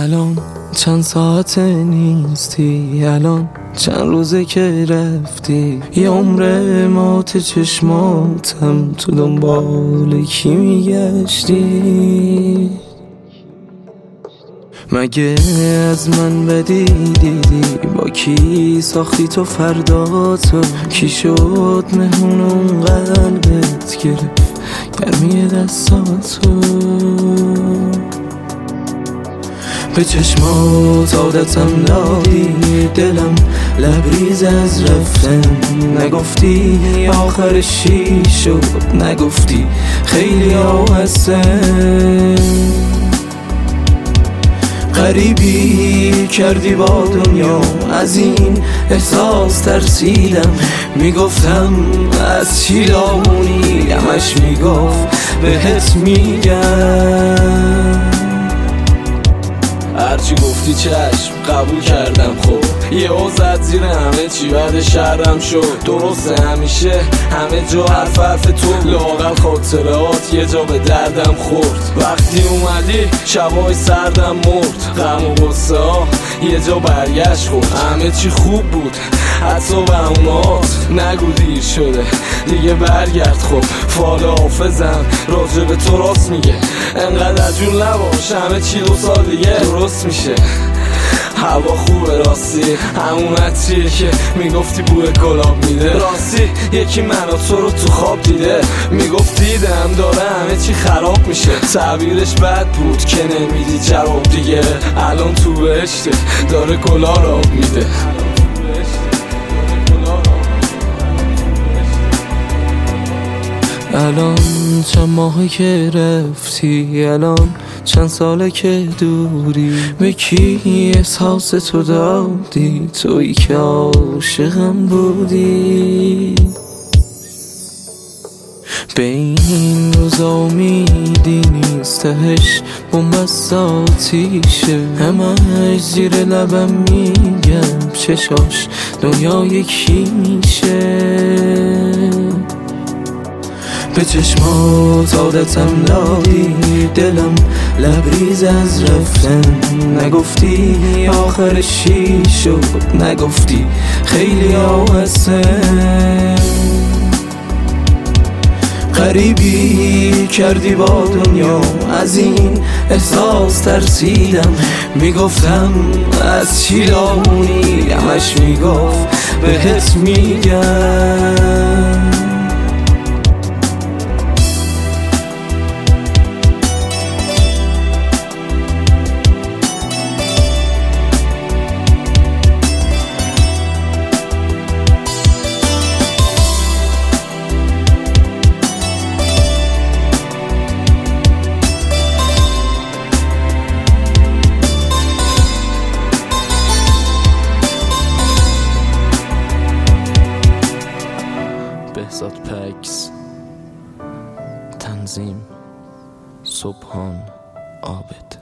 الان چند ساعت نیستی، الان چند روزه که رفتی، یه عمر مات چشماتم تو دنبال کی میگشتی؟ مگه از من بدی دیدی؟ با کی ساختی تو فرداتو؟ کی شد مهمون اون قلبت گرفت گرمی دستاتو؟ به چشمات عادتم دادی، دلم لبریز از رفتن. نگفتی آخرش چی شد، نگفتی خیلی ها هستن. غریبی کردی با دنیا، از این احساس ترسیدم. میگفتم از چی داغونی، همش میگفت بهت میگم. هرچی گفتی چشم قبول کردم، خب یه زد زیر همه چی بعد شرم شد. درسته همیشه همه جا حرف تو، لااقل خاطرات یه جا به دردم خورد. وقتی اومدی شبای سردم مرد، غم و غصه ها یه جا برگشت خورد. همه چی خوب بود حتی بهونات، نگو دیر شده دیگه برگرد. خب فال حافظم راجع به تو راست میگه، انقدر عجول نباش همه چی 2 سال دیگه درست میشه. هوا خوبه راستی، همون عطریه که میگفتی بوی گلاب میده. راستی یکی منو تو رو تو خواب دیده، میگفت دیدم داره همه چی خراب میشه. تعبیرش بد بود که نمیدی جواب دیگه، الان تو بهشته داره گلا راب میده. الان چند ماهه که رفتی، الان چند ساله که دوری. به کی احساس تو دادی، تویی که عاشقم بودی؟ به این روزا امیدی نیست، تهش بنبست آتیشه. همش زیر لبم میگم چشاش دنیا یکی میشه. به چشمات عادتم دادی، دلم لبریز از رفتن. نگفتی آخرش چی شد، نگفتی خیلی ها هستن. غریبی کردی با دنیا، از این احساس ترسیدم. میگفتم از چی داغونی، همش میگفت بهت میگم. بهزاد پکس، تنظیم سبحان عابد.